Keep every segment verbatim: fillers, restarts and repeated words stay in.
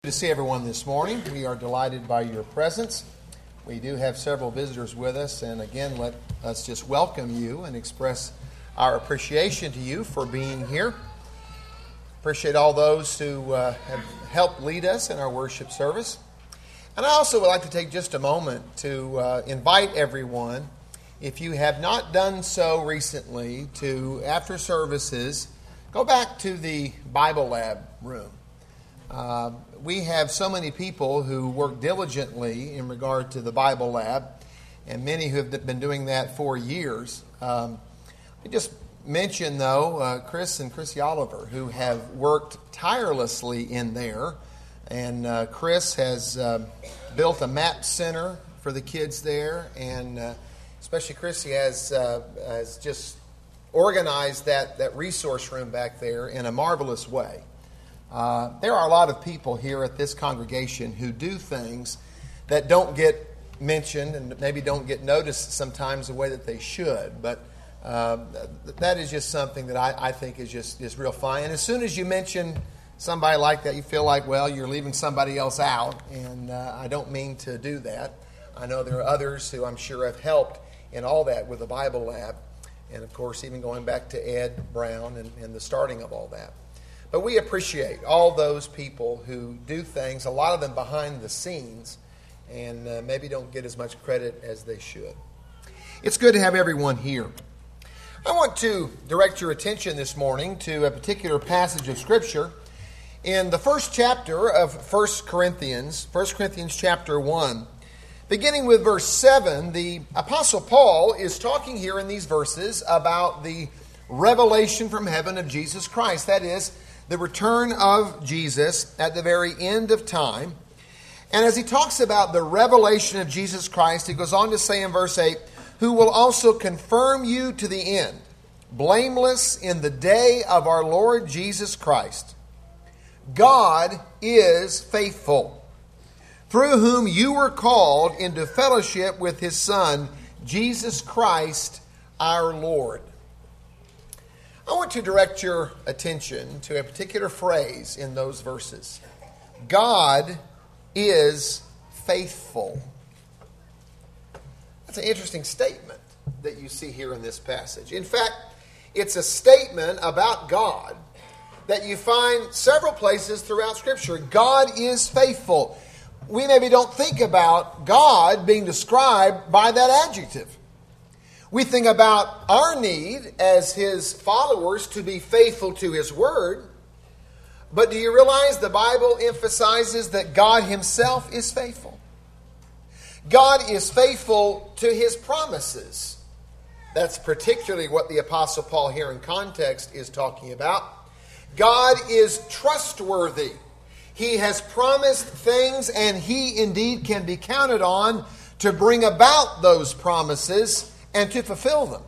Good to see everyone this morning. We are delighted by your presence. We do have several visitors with us, and again, let us just welcome you and express our appreciation to you for being here. Appreciate all those who uh, have helped lead us in our worship service. And I also would like to take just a moment to uh, invite everyone, if you have not done so recently, to, after services, go back to the Bible Lab room. Uh, we have so many people who work diligently in regard to the Bible Lab, and many who have been doing that for years. Um, I just mention, though, uh, Chris and Chrissy Oliver, who have worked tirelessly in there. And uh, Chris has uh, built a map center for the kids there, and uh, especially Chrissy has, uh, has just organized that, that resource room back there in a marvelous way. Uh, there are a lot of people here at this congregation who do things that don't get mentioned and maybe don't get noticed sometimes the way that they should. But uh, that is just something that I, I think is just is real fun. And as soon as you mention somebody like that, you feel like, well, you're leaving somebody else out. And uh, I don't mean to do that. I know there are others who I'm sure have helped in all that with the Bible Lab. And, of course, even going back to Ed Brown and, and the starting of all that. But we appreciate all those people who do things, a lot of them behind the scenes, and uh, maybe don't get as much credit as they should. It's good to have everyone here. I want to direct your attention this morning to a particular passage of Scripture in the first chapter of First Corinthians, First Corinthians chapter one. Beginning with verse seven, the Apostle Paul is talking here in these verses about the revelation from heaven of Jesus Christ. That is, the return of Jesus at the very end of time. And as he talks about the revelation of Jesus Christ, he goes on to say in verse eight, who will also confirm you to the end, blameless in the day of our Lord Jesus Christ. God is faithful, through whom you were called into fellowship with his Son, Jesus Christ our Lord. I want to direct your attention to a particular phrase in those verses. God is faithful. That's an interesting statement that you see here in this passage. In fact, it's a statement about God that you find several places throughout Scripture. God is faithful. We maybe don't think about God being described by that adjective. We think about our need as his followers to be faithful to his word. But do you realize the Bible emphasizes that God himself is faithful? God is faithful to his promises. That's particularly what the Apostle Paul here in context is talking about. God is trustworthy. He has promised things, and he indeed can be counted on to bring about those promises and to fulfill them.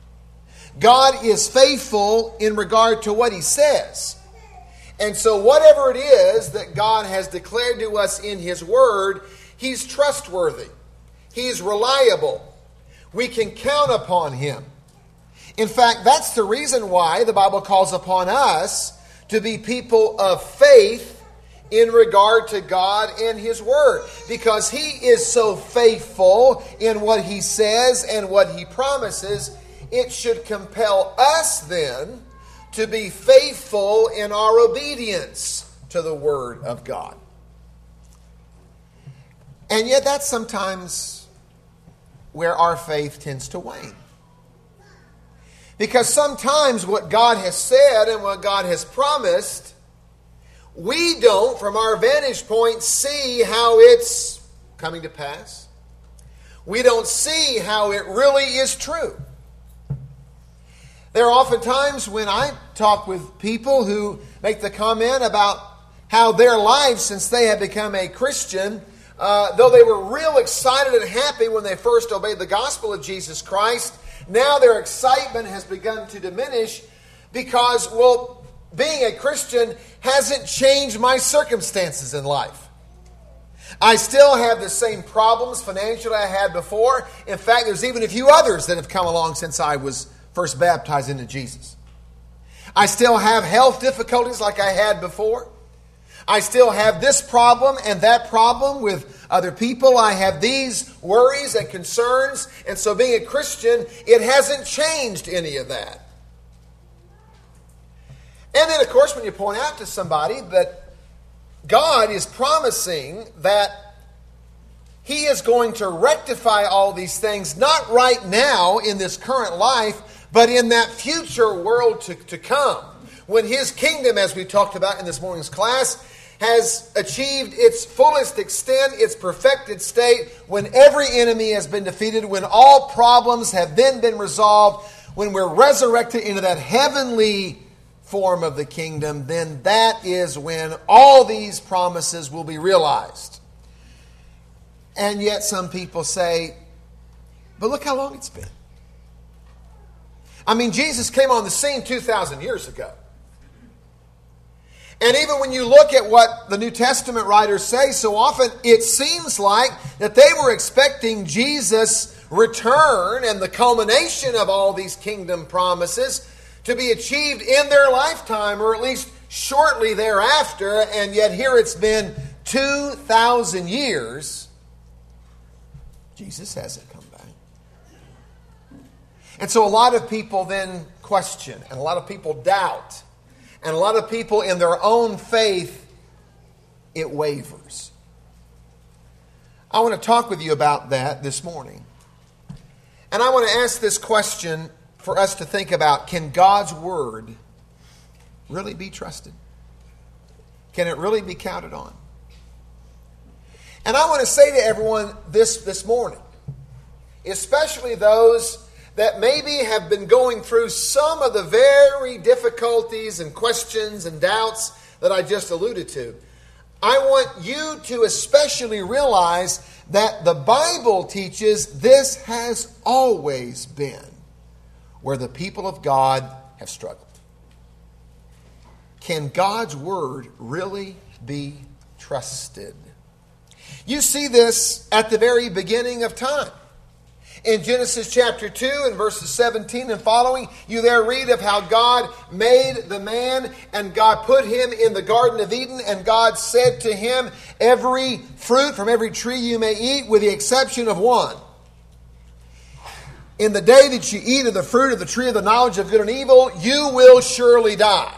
God is faithful in regard to what he says. And so whatever it is that God has declared to us in his word, he's trustworthy. He's reliable. We can count upon him. In fact, that's the reason why the Bible calls upon us to be people of faith in regard to God and his word. Because he is so faithful in what he says and what he promises, it should compel us then to be faithful in our obedience to the word of God. And yet that's sometimes where our faith tends to wane. Because sometimes what God has said and what God has promised, we don't, from our vantage point, see how it's coming to pass. We don't see how it really is true. There are often times when I talk with people who make the comment about how their lives, since they have become a Christian, uh, though they were real excited and happy when they first obeyed the gospel of Jesus Christ, now their excitement has begun to diminish because, well, being a Christian hasn't changed my circumstances in life. I still have the same problems financially I had before. In fact, there's even a few others that have come along since I was first baptized into Jesus. I still have health difficulties like I had before. I still have this problem and that problem with other people. I have these worries and concerns. And so being a Christian, it hasn't changed any of that. And then, of course, when you point out to somebody that God is promising that He is going to rectify all these things, not right now in this current life, but in that future world to, to come, when His kingdom, as we talked about in this morning's class, has achieved its fullest extent, its perfected state, when every enemy has been defeated, when all problems have then been resolved, when we're resurrected into that heavenly form of the kingdom, then that is when all these promises will be realized. And yet some people say, but look how long it's been. I mean, Jesus came on the scene two thousand years ago. And even when you look at what the New Testament writers say, so often it seems like that they were expecting Jesus' return and the culmination of all these kingdom promises to be achieved in their lifetime, or at least shortly thereafter. And yet here it's been two thousand years. Jesus hasn't come back. And so a lot of people then question, and a lot of people doubt, and a lot of people in their own faith, it wavers. I want to talk with you about that this morning. And I want to ask this question for us to think about: can God's Word really be trusted? Can it really be counted on? And I want to say to everyone this this morning, especially those that maybe have been going through some of the very difficulties and questions and doubts that I just alluded to, I want you to especially realize that the Bible teaches this has always been where the people of God have struggled. Can God's Word really be trusted? You see this at the very beginning of time. In Genesis chapter two and verses seventeen and following, you there read of how God made the man and God put him in the Garden of Eden, and God said to him, every fruit from every tree you may eat with the exception of one. In the day that you eat of the fruit of the tree of the knowledge of good and evil, you will surely die.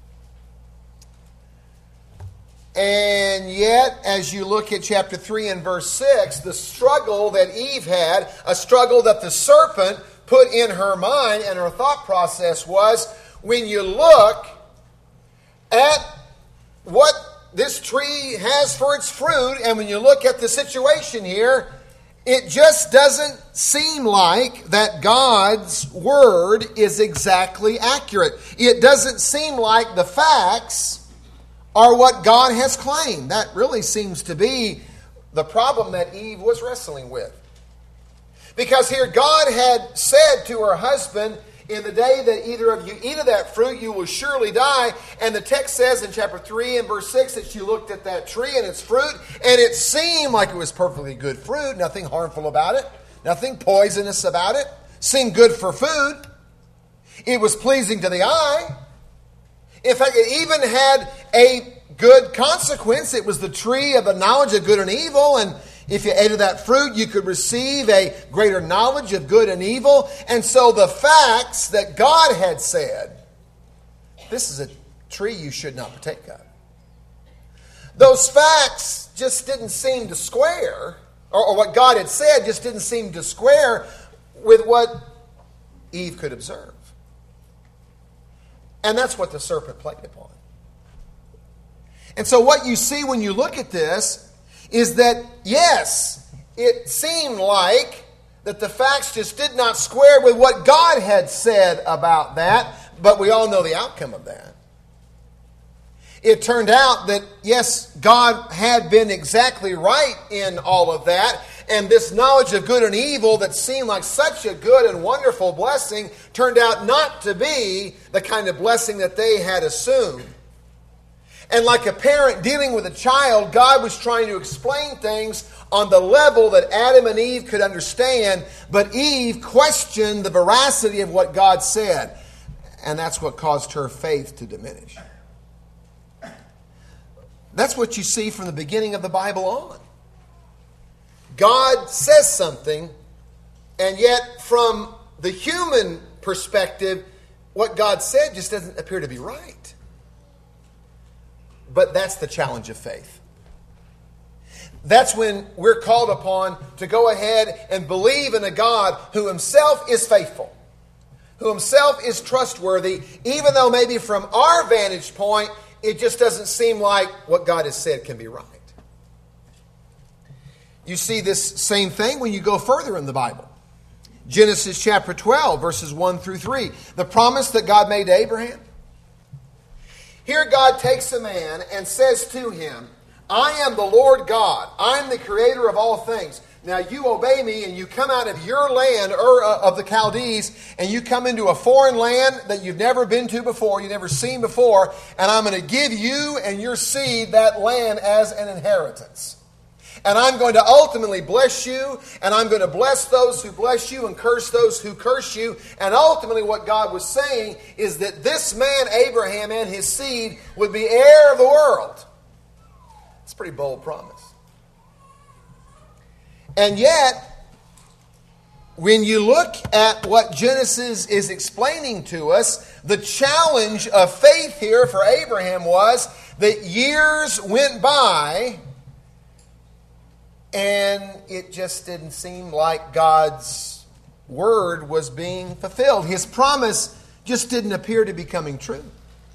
And yet, as you look at chapter three and verse six, the struggle that Eve had, a struggle that the serpent put in her mind and her thought process was, when you look at what this tree has for its fruit, and when you look at the situation here, it just doesn't seem like that God's Word is exactly accurate. It doesn't seem like the facts are what God has claimed. That really seems to be the problem that Eve was wrestling with. Because here God had said to her husband, in the day that either of you eat of that fruit, you will surely die. And the text says in chapter three and verse six that she looked at that tree and its fruit, and it seemed like it was perfectly good fruit, nothing harmful about it, nothing poisonous about it, seemed good for food. It was pleasing to the eye. In fact, it even had a good consequence. It was the tree of the knowledge of good and evil, and if you ate of that fruit, you could receive a greater knowledge of good and evil. And so the facts that God had said, this is a tree you should not partake of, those facts just didn't seem to square, or, or what God had said just didn't seem to square with what Eve could observe. And that's what the serpent played upon. And so what you see when you look at this is that, yes, it seemed like that the facts just did not square with what God had said about that, but we all know the outcome of that. It turned out that, yes, God had been exactly right in all of that, and this knowledge of good and evil that seemed like such a good and wonderful blessing turned out not to be the kind of blessing that they had assumed. And like a parent dealing with a child, God was trying to explain things on the level that Adam and Eve could understand, but Eve questioned the veracity of what God said, and that's what caused her faith to diminish. That's what you see from the beginning of the Bible on. God says something, and yet from the human perspective, what God said just doesn't appear to be right. But that's the challenge of faith. That's when we're called upon to go ahead and believe in a God who himself is faithful, who himself is trustworthy, even though maybe from our vantage point, it just doesn't seem like what God has said can be right. You see this same thing when you go further in the Bible. Genesis chapter twelve, verses one through three. The promise that God made to Abraham. Here God takes a man and says to him, I am the Lord God. I am the creator of all things. Now you obey me and you come out of your land, Ur of the Chaldees, and you come into a foreign land that you've never been to before, you've never seen before, and I'm going to give you and your seed that land as an inheritance. And I'm going to ultimately bless you, and I'm going to bless those who bless you and curse those who curse you. And ultimately what God was saying is that this man, Abraham, and his seed would be heir of the world. It's a pretty bold promise. And yet, when you look at what Genesis is explaining to us, the challenge of faith here for Abraham was that years went by and it just didn't seem like God's word was being fulfilled. His promise just didn't appear to be coming true.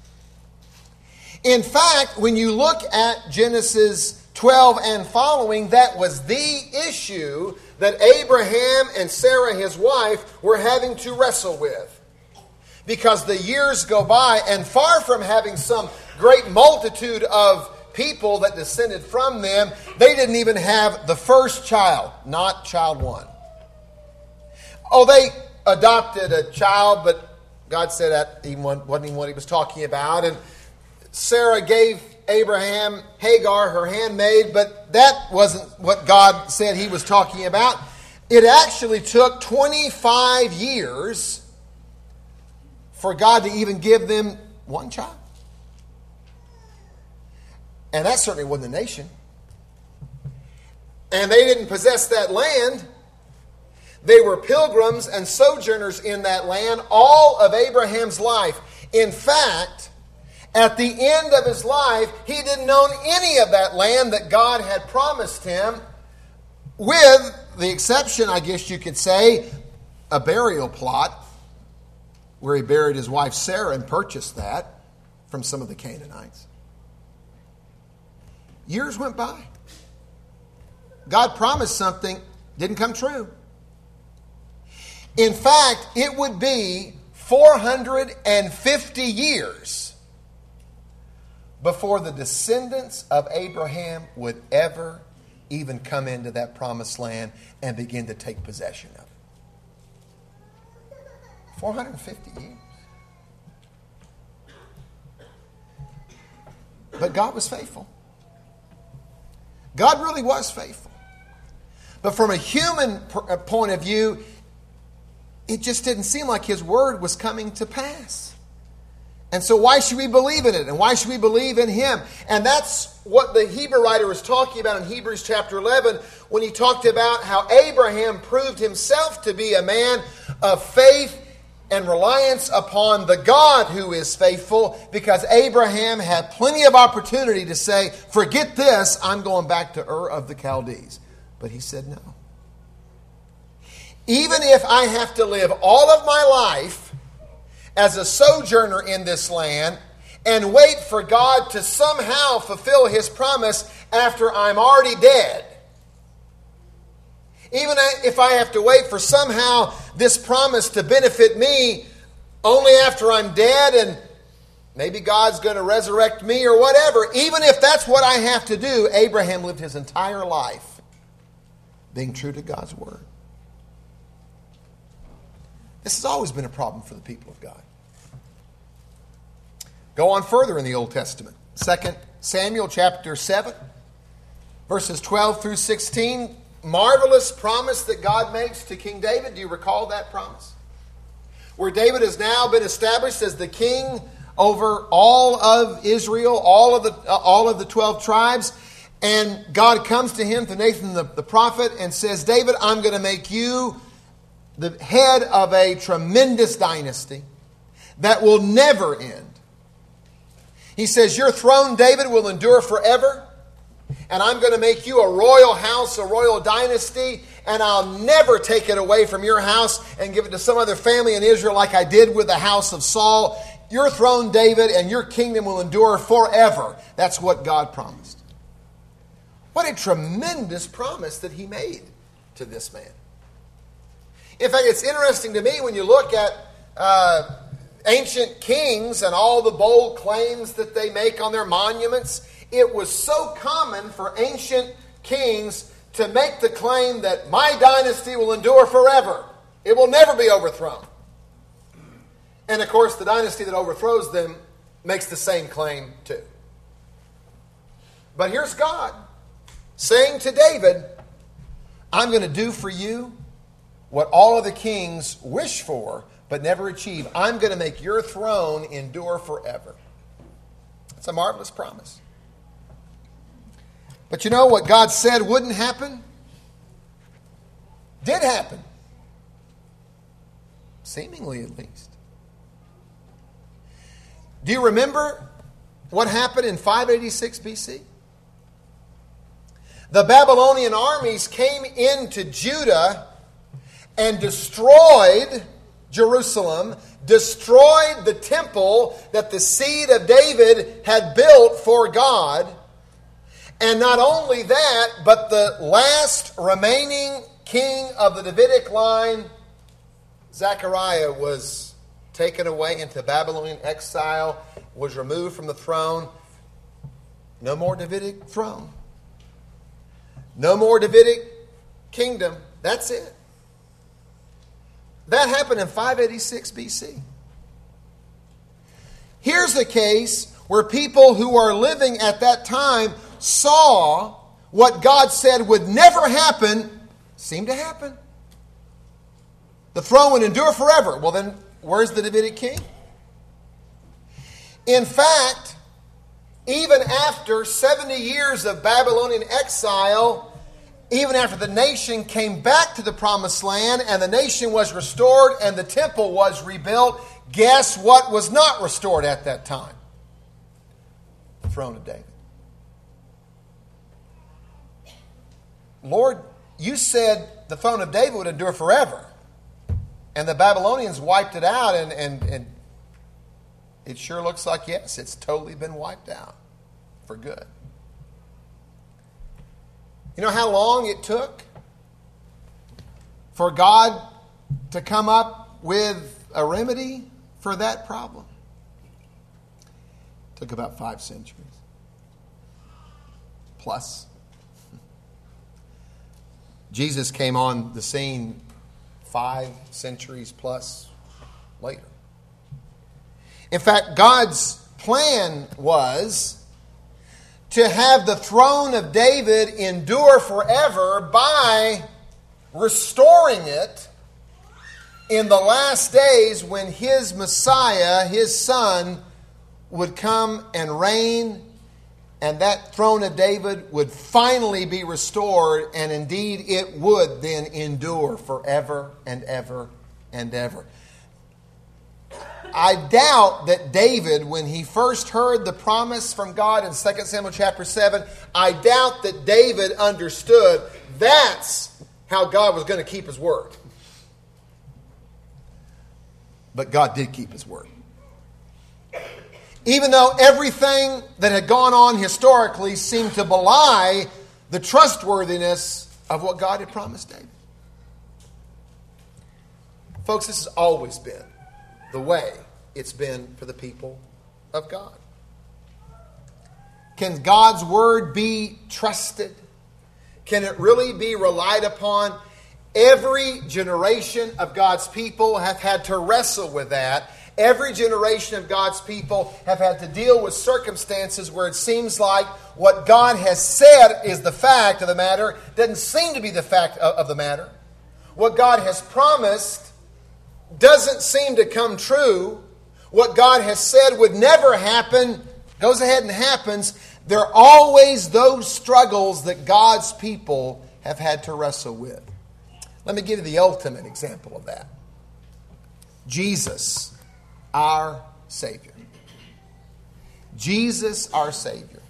In fact, when you look at Genesis twelve and following, that was the issue that Abraham and Sarah, his wife, were having to wrestle with. Because the years go by, and far from having some great multitude of people that descended from them, they didn't even have the first child, not child one. Oh, they adopted a child, but God said that even wasn't even what he was talking about. And Sarah gave Abraham Hagar, her handmaid, but that wasn't what God said he was talking about. It actually took twenty-five years for God to even give them one child. And that certainly wasn't a nation. And they didn't possess that land. They were pilgrims and sojourners in that land all of Abraham's life. In fact, at the end of his life, he didn't own any of that land that God had promised him, with the exception, I guess you could say, a burial plot where he buried his wife Sarah and purchased that from some of the Canaanites. Years went by. God promised something, didn't come true. In fact, it would be four hundred fifty years before the descendants of Abraham would ever even come into that promised land and begin to take possession of it. four hundred fifty years. But God was faithful. God really was faithful. But from a human point of view, it just didn't seem like his word was coming to pass. And so why should we believe in it? And why should we believe in him? And that's what the Hebrew writer was talking about in Hebrews chapter eleven when he talked about how Abraham proved himself to be a man of faith and reliance upon the God who is faithful, because Abraham had plenty of opportunity to say, forget this, I'm going back to Ur of the Chaldees. But he said no. Even if I have to live all of my life as a sojourner in this land and wait for God to somehow fulfill his promise after I'm already dead, even if I have to wait for somehow this promise to benefit me only after I'm dead and maybe God's going to resurrect me or whatever, even if that's what I have to do, Abraham lived his entire life being true to God's word. This has always been a problem for the people of God. Go on further in the Old Testament. Second Samuel chapter seven, verses twelve through sixteen. Marvelous promise that God makes to King David. Do you recall that promise? Where David has now been established as the king over all of Israel, all of the uh, all of the twelve tribes. And God comes to him, to Nathan the, the prophet, and says, David, I'm going to make you the head of a tremendous dynasty that will never end. He says, your throne, David, will endure forever. And I'm going to make you a royal house, a royal dynasty. And I'll never take it away from your house and give it to some other family in Israel like I did with the house of Saul. Your throne, David, and your kingdom will endure forever. That's what God promised. What a tremendous promise that he made to this man. In fact, it's interesting to me when you look at uh, ancient kings and all the bold claims that they make on their monuments. It was so common for ancient kings to make the claim that my dynasty will endure forever. It will never be overthrown. And of course, the dynasty that overthrows them makes the same claim too. But here's God saying to David, I'm going to do for you what all of the kings wish for but never achieve. I'm going to make your throne endure forever. It's a marvelous promise. But you know what God said wouldn't happen? Did happen. Seemingly, at least. Do you remember what happened in five eighty-six B C? The Babylonian armies came into Judah and destroyed Jerusalem, destroyed the temple that the seed of David had built for God. And not only that, but the last remaining king of the Davidic line, Zechariah, was taken away into Babylonian exile, was removed from the throne. No more Davidic throne. No more Davidic kingdom. That's it. That happened in five eighty-six B C. Here's a case where people who are living at that time saw what God said would never happen, seem to happen. The throne would endure forever. Well then, where's the Davidic king? In fact, even after seventy years of Babylonian exile, even after the nation came back to the promised land and the nation was restored and the temple was rebuilt, guess what was not restored at that time? The throne of David. Lord, you said the throne of David would endure forever. And the Babylonians wiped it out, and, and, and it sure looks like, yes, it's totally been wiped out for good. You know how long it took for God to come up with a remedy for that problem? It took about five centuries. Plus. Jesus came on the scene five centuries plus later. In fact, God's plan was to have the throne of David endure forever by restoring it in the last days when his Messiah, his Son, would come and reign, and that throne of David would finally be restored, and indeed it would then endure forever and ever and ever. I doubt that David, when he first heard the promise from God in Second Samuel chapter seven, I doubt that David understood that's how God was going to keep his word. But God did keep his word. Even though everything that had gone on historically seemed to belie the trustworthiness of what God had promised David. Folks, this has always been the way it's been for the people of God. Can God's word be trusted? Can it really be relied upon? Every generation of God's people have had to wrestle with that. Every generation of God's people have had to deal with circumstances where it seems like what God has said is the fact of the matter doesn't seem to be the fact of the matter. What God has promised doesn't seem to come true. what God has said would never happen goes ahead and happens, there are always those struggles that God's people have had to wrestle with. Let me give you the ultimate example of that. Jesus, our Savior. Jesus, our Savior.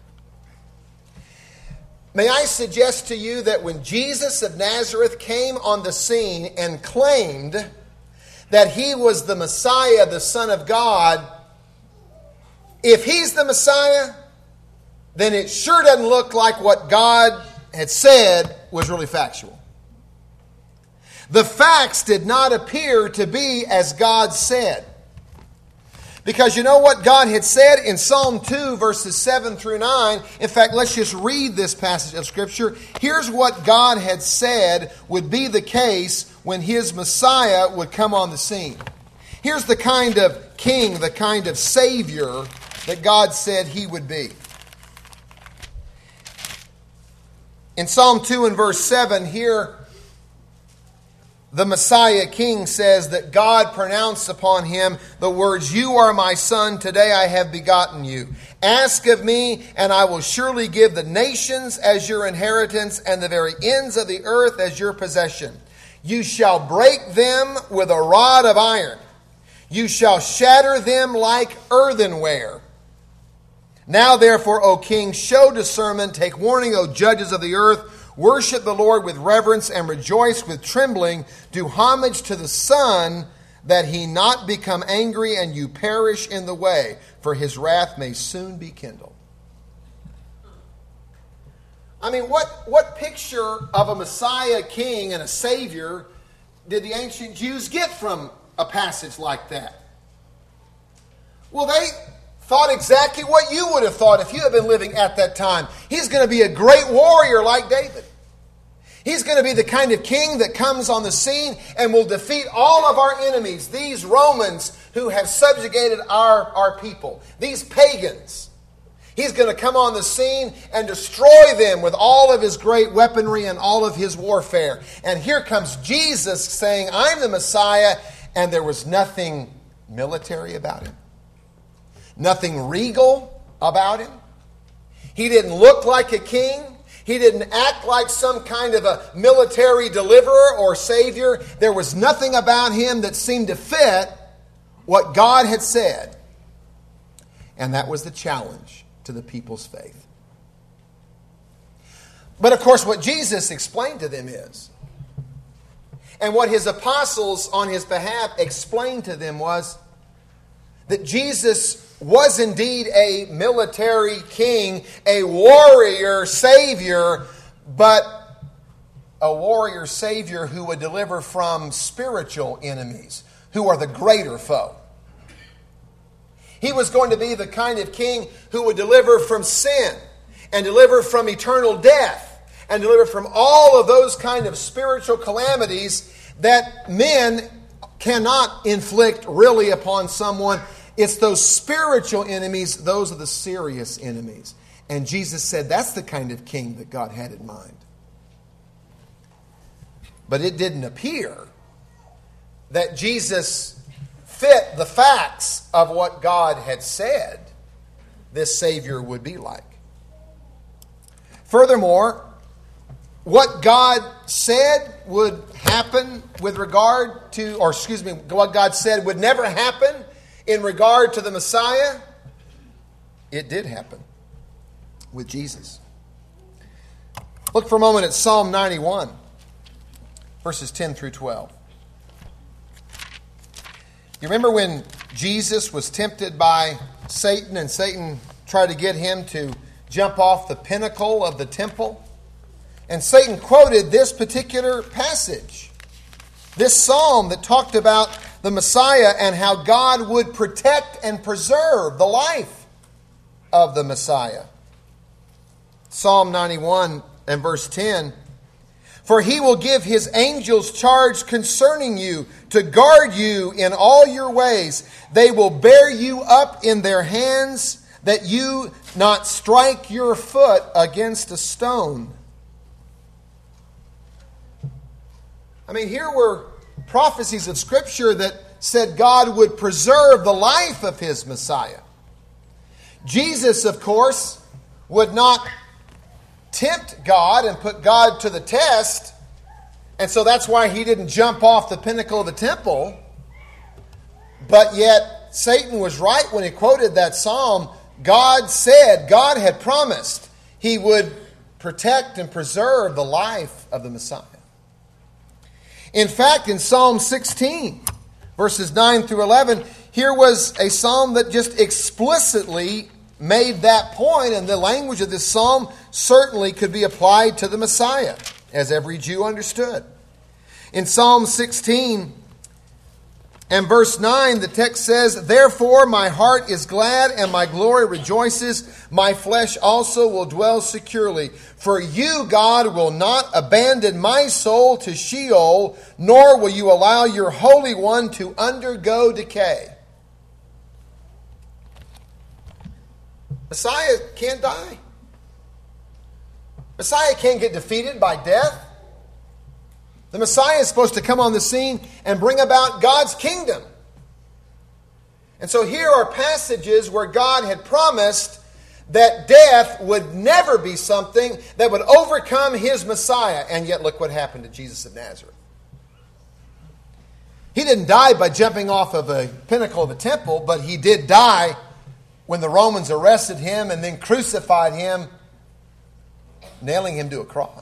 May I suggest to you that when Jesus of Nazareth came on the scene and claimed that he was the Messiah, the Son of God, if he's the Messiah, then it sure doesn't look like what God had said was really factual. The facts did not appear to be as God said. Because you know what God had said in Psalm two, verses seven through nine? In fact, let's just read this passage of Scripture. Here's what God had said would be the case when his Messiah would come on the scene. Here's the kind of king, the kind of Savior that God said he would be. In Psalm two and verse seven, here the Messiah King says that God pronounced upon him the words, "You are my son, today I have begotten you. Ask of me, and I will surely give the nations as your inheritance, and the very ends of the earth as your possession. You shall break them with a rod of iron. You shall shatter them like earthenware. Now therefore, O King, show discernment, take warning, O judges of the earth. Worship the Lord with reverence and rejoice with trembling. Do homage to the Son, that he not become angry and you perish in the way, for his wrath may soon be kindled." I mean, what, what picture of a Messiah King and a Savior did the ancient Jews get from a passage like that? Well, they thought exactly what you would have thought if you had been living at that time. He's going to be a great warrior like David. He's going to be the kind of king that comes on the scene and will defeat all of our enemies, these Romans who have subjugated our, our people, these pagans. He's going to come on the scene and destroy them with all of his great weaponry and all of his warfare. And here comes Jesus saying, "I'm the Messiah," and there was nothing military about him. Nothing regal about him. He didn't look like a king. He didn't act like some kind of a military deliverer or savior. There was nothing about him that seemed to fit what God had said. And that was the challenge to the people's faith. But of course, what Jesus explained to them is, and what his apostles on his behalf explained to them was, that Jesus was indeed a military king, a warrior savior, but a warrior savior who would deliver from spiritual enemies, who are the greater foe. He was going to be the kind of king who would deliver from sin, and deliver from eternal death, and deliver from all of those kind of spiritual calamities that men cannot inflict really upon someone. It's those spiritual enemies, those are the serious enemies. And Jesus said that's the kind of king that God had in mind. But it didn't appear that Jesus fit the facts of what God had said this Savior would be like. Furthermore, what God said would happen with regard to, or excuse me, what God said would never happen in regard to the Messiah, it did happen with Jesus. Look for a moment at Psalm ninety-one, verses ten through twelve. You remember when Jesus was tempted by Satan, and Satan tried to get him to jump off the pinnacle of the temple? And Satan quoted this particular passage, this psalm that talked about the Messiah and how God would protect and preserve the life of the Messiah. Psalm ninety-one and verse ten. "For he will give his angels charge concerning you, to guard you in all your ways. They will bear you up in their hands, that you not strike your foot against a stone." I mean, here were prophecies of Scripture that said God would preserve the life of his Messiah. Jesus, of course, would not tempt God and put God to the test. And so that's why he didn't jump off the pinnacle of the temple. But yet, Satan was right when he quoted that psalm. God said, God had promised he would protect and preserve the life of the Messiah. In fact, in Psalm sixteen, verses nine through eleven, here was a psalm that just explicitly made that point, and the language of this psalm certainly could be applied to the Messiah, as every Jew understood. In Psalm sixteen and verse nine, the text says, "Therefore my heart is glad and my glory rejoices. My flesh also will dwell securely. For you, God, will not abandon my soul to Sheol, nor will you allow your Holy One to undergo decay." Messiah can't die. Messiah can't get defeated by death. The Messiah is supposed to come on the scene and bring about God's kingdom. And so here are passages where God had promised that death would never be something that would overcome his Messiah. And yet look what happened to Jesus of Nazareth. He didn't die by jumping off of a pinnacle of a temple, but he did die when the Romans arrested him and then crucified him, nailing him to a cross.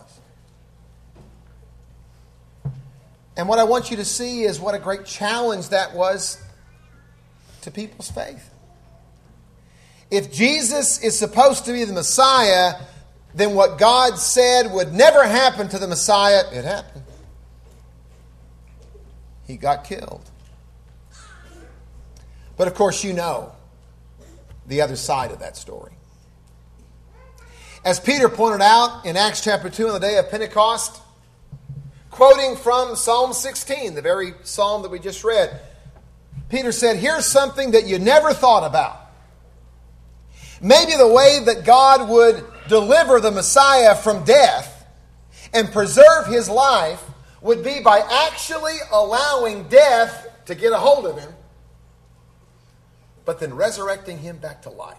And what I want you to see is what a great challenge that was to people's faith. If Jesus is supposed to be the Messiah, then what God said would never happen to the Messiah, it happened. He got killed. But of course you know the other side of that story. As Peter pointed out in Acts chapter two on the day of Pentecost, quoting from Psalm sixteen, the very psalm that we just read, Peter said, here's something that you never thought about. Maybe the way that God would deliver the Messiah from death and preserve his life would be by actually allowing death to get a hold of him, but then resurrecting him back to life.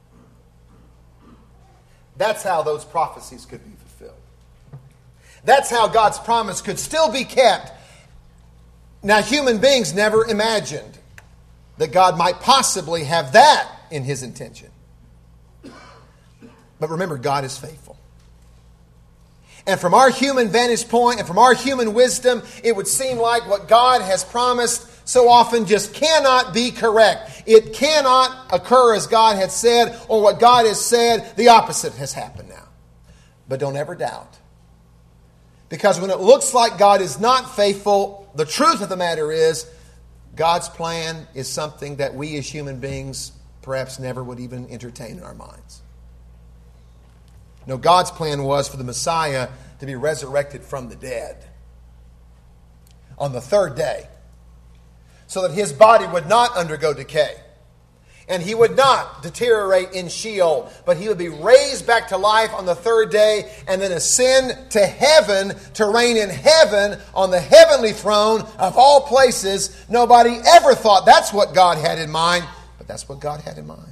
That's how those prophecies could be fulfilled. That's how God's promise could still be kept. Now, human beings never imagined that God might possibly have that in his intention. But remember, God is faithful. And from our human vantage point and from our human wisdom, it would seem like what God has promised so often just cannot be correct. It cannot occur as God had said, or what God has said, the opposite has happened now. But don't ever doubt. Because when it looks like God is not faithful, the truth of the matter is, God's plan is something that we as human beings perhaps never would even entertain in our minds. No, God's plan was for the Messiah to be resurrected from the dead on the third day, so that his body would not undergo decay. And he would not deteriorate in Sheol, but he would be raised back to life on the third day and then ascend to heaven to reign in heaven on the heavenly throne of all places. Nobody ever thought that's what God had in mind, but that's what God had in mind.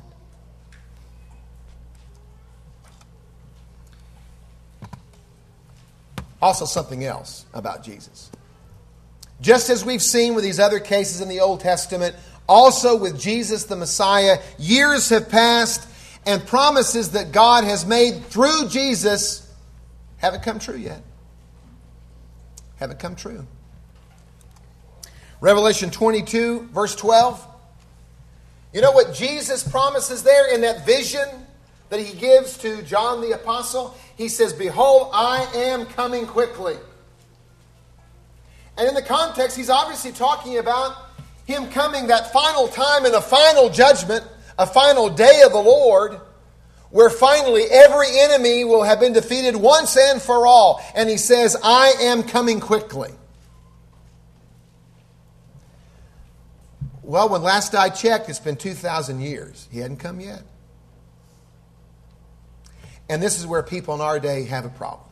Also, something else about Jesus. Just as we've seen with these other cases in the Old Testament, also with Jesus the Messiah, years have passed and promises that God has made through Jesus haven't come true yet. Haven't come true. Revelation twenty-two, verse twelve. You know what Jesus promises there in that vision that he gives to John the Apostle? He says, "Behold, I am coming quickly." And in the context, he's obviously talking about him coming that final time in a final judgment, a final day of the Lord, where finally every enemy will have been defeated once and for all. And he says, "I am coming quickly." Well, when last I checked, it's been two thousand years. He hadn't come yet. And this is where people in our day have a problem.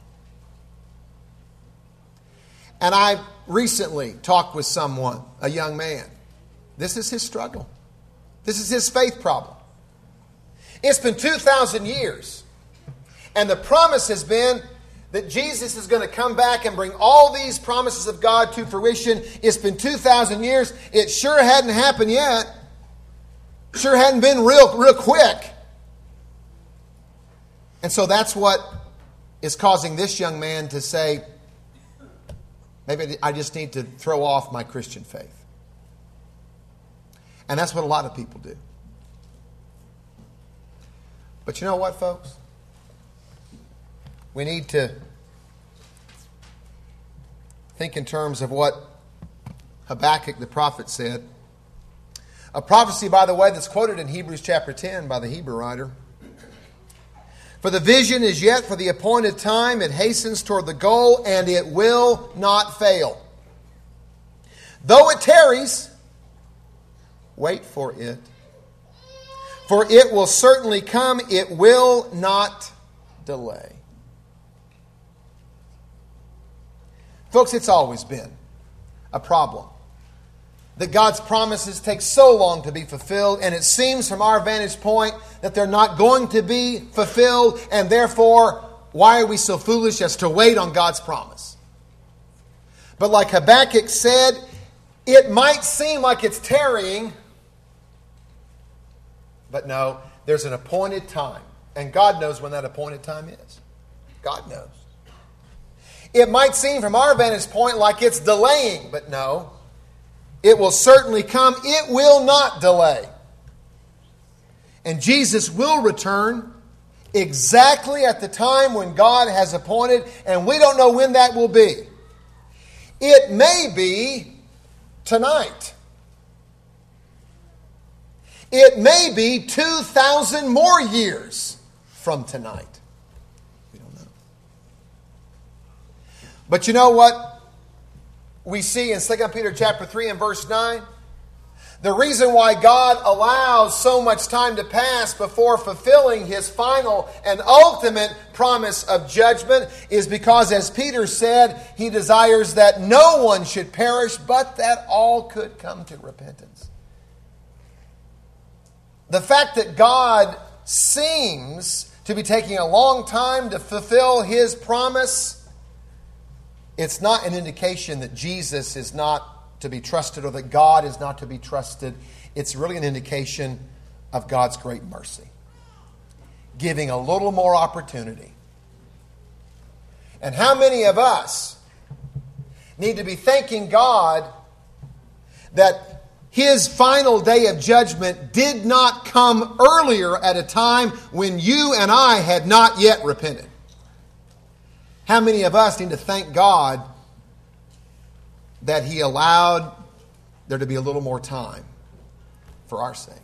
And I recently talked with someone, a young man, This is his struggle. This is his faith problem. It's been two thousand years. And the promise has been that Jesus is going to come back and bring all these promises of God to fruition. It's been two thousand years. It sure hadn't happened yet. Sure hadn't been real, real quick. And so that's what is causing this young man to say, maybe I just need to throw off my Christian faith. And that's what a lot of people do. But you know what, folks? We need to think in terms of what Habakkuk the prophet said. A prophecy, by the way, that's quoted in Hebrews chapter ten by the Hebrew writer. For the vision is yet for the appointed time. It hastens toward the goal, and it will not fail. Though it tarries, wait for it. For it will certainly come. It will not delay. Folks, it's always been a problem that God's promises take so long to be fulfilled, and it seems from our vantage point that they're not going to be fulfilled, and therefore, why are we so foolish as to wait on God's promise? But like Habakkuk said, it might seem like it's tarrying, but no, there's an appointed time, and God knows when that appointed time is. God knows. It might seem from our vantage point like it's delaying, but no, it will certainly come. It will not delay. And Jesus will return exactly at the time when God has appointed, and we don't know when that will be. It may be tonight. It may be two thousand more years from tonight. We don't know. But you know what we see in Second Peter chapter three and verse nine? The reason why God allows so much time to pass before fulfilling His final and ultimate promise of judgment is because, as Peter said, He desires that no one should perish, but that all could come to repentance. The fact that God seems to be taking a long time to fulfill His promise, it's not an indication that Jesus is not to be trusted or that God is not to be trusted. It's really an indication of God's great mercy, giving a little more opportunity. And how many of us need to be thanking God that His final day of judgment did not come earlier at a time when you and I had not yet repented? How many of us need to thank God that He allowed there to be a little more time for our sake?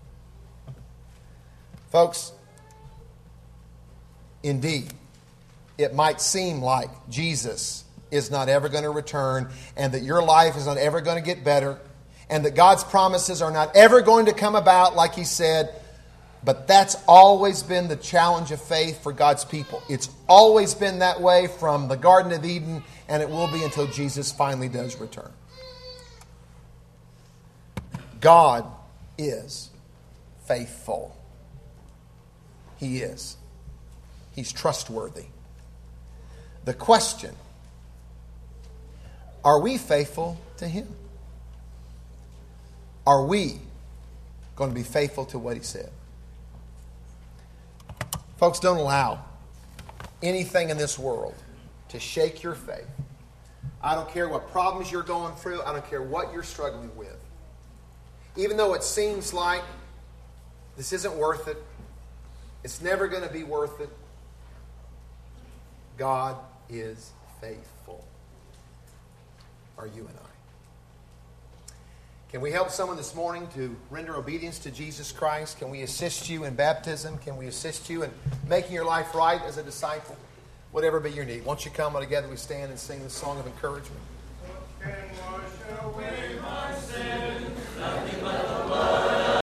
Folks, indeed, it might seem like Jesus is not ever going to return, and that your life is not ever going to get better, and that God's promises are not ever going to come about like He said. But that's always been the challenge of faith for God's people. It's always been that way from the Garden of Eden, and it will be until Jesus finally does return. God is faithful. He is. He's trustworthy. The question, are we faithful to Him? Are we going to be faithful to what He said? Folks, don't allow anything in this world to shake your faith. I don't care what problems you're going through. I don't care what you're struggling with. Even though it seems like this isn't worth it, it's never going to be worth it, God is faithful. Are you and I? Can we help someone this morning to render obedience to Jesus Christ? Can we assist you in baptism? Can we assist you in making your life right as a disciple? Whatever be your need. Won't you come together, we stand and sing this song of encouragement. What can wash away my sins?